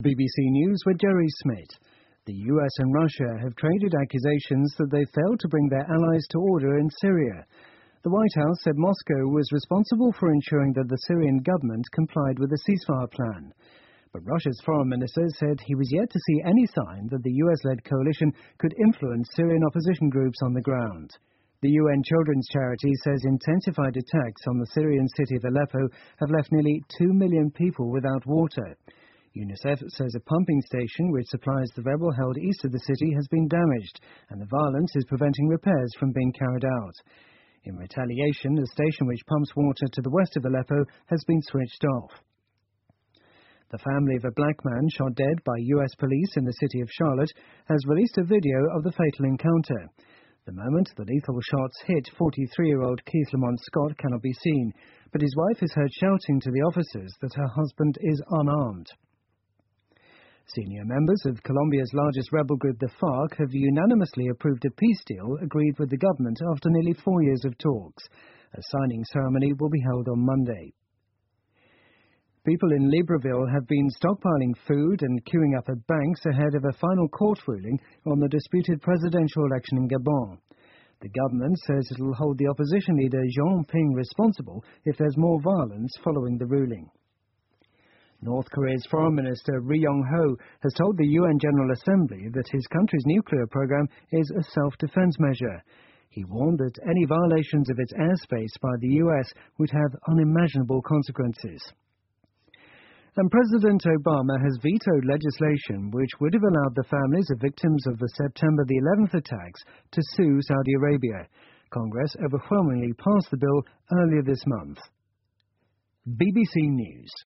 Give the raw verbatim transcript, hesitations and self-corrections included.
B B C News with Jerry Smith. The U S and Russia have traded accusations that they failed to bring their allies to order in Syria. The White House said Moscow was responsible for ensuring that the Syrian government complied with the ceasefire plan. But Russia's foreign minister said he was yet to see any sign that the U S-led coalition could influence Syrian opposition groups on the ground. The U N Children's Charity says intensified attacks on the Syrian city of Aleppo have left nearly two million people without water. UNICEF says a pumping station which supplies the rebel-held east of the city has been damaged, and the violence is preventing repairs from being carried out. In retaliation, the station which pumps water to the west of Aleppo has been switched off. The family of a black man shot dead by U S police in the city of Charlotte has released a video of the fatal encounter. The moment the lethal shots hit forty-three-year-old Keith Lamont Scott cannot be seen, but his wife is heard shouting to the officers that her husband is unarmed. Senior members of Colombia's largest rebel group, the FARC, have unanimously approved a peace deal agreed with the government after nearly four years of talks. A signing ceremony will be held on Monday. People in Libreville have been stockpiling food and queuing up at banks ahead of a final court ruling on the disputed presidential election in Gabon. The government says it will hold the opposition leader Jean Ping responsible if there's more violence following the ruling. North Korea's Foreign Minister Ri Yong-ho has told the U N General Assembly that his country's nuclear program is a self-defense measure. He warned that any violations of its airspace by the U S would have unimaginable consequences. And President Obama has vetoed legislation which would have allowed the families of victims of the September the eleventh attacks to sue Saudi Arabia. Congress overwhelmingly passed the bill earlier this month. B B C News.